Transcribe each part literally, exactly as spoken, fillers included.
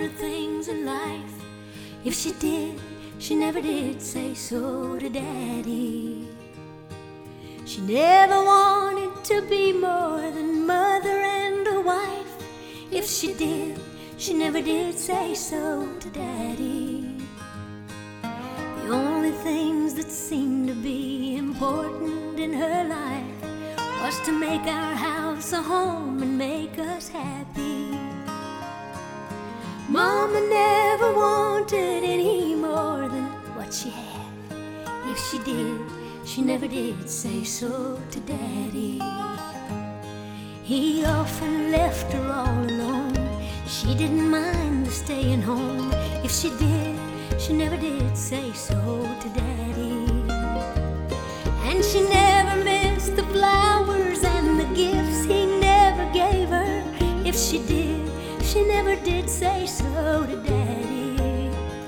finer things in life. If she did, she never did say so to Daddy. She never wanted to be more than mother and a wife. If she did, she never did say so to Daddy. The only things that seemed to be important in her life was to make our house a home and make us happy. Mama never wanted any more than what she had. If she did, she never did say so to Daddy. He often left her all alone. She didn't mind the staying home. If she did, she never did say so to Daddy. And she never missed the flowers and the gifts he never gave her. If she did, she never did say so to Daddy.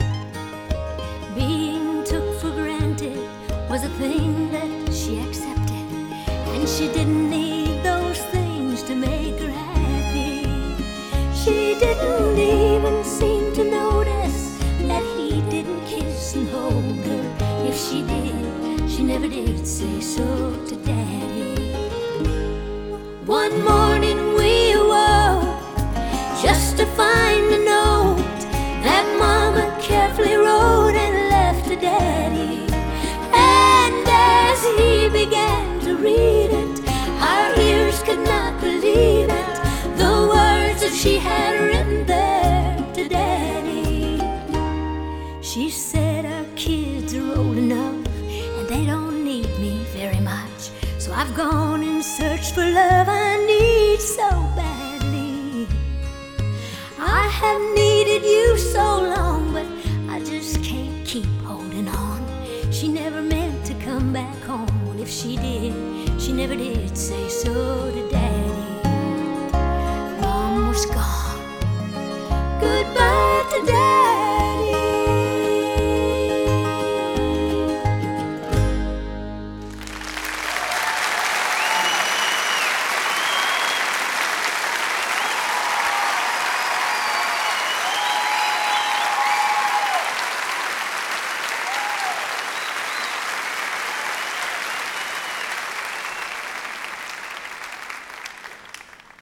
Being took for granted was a thing that she accepted, and she didn't need those things to make her happy. She didn't even seem to notice that he didn't kiss and hold her. If she did, she never did say so to Daddy. One morning we awoke just to find a note that Mama carefully wrote and left to Daddy. And as he began to read it, our ears could not believe it, the words that she had written there to Daddy. She said, our kids are old enough and they don't need me very much, so I've gone and searched for love I need so badly. I have needed you so long, but I just can't keep holding on. She never meant to come back home. If she did, she never did say so to Daddy.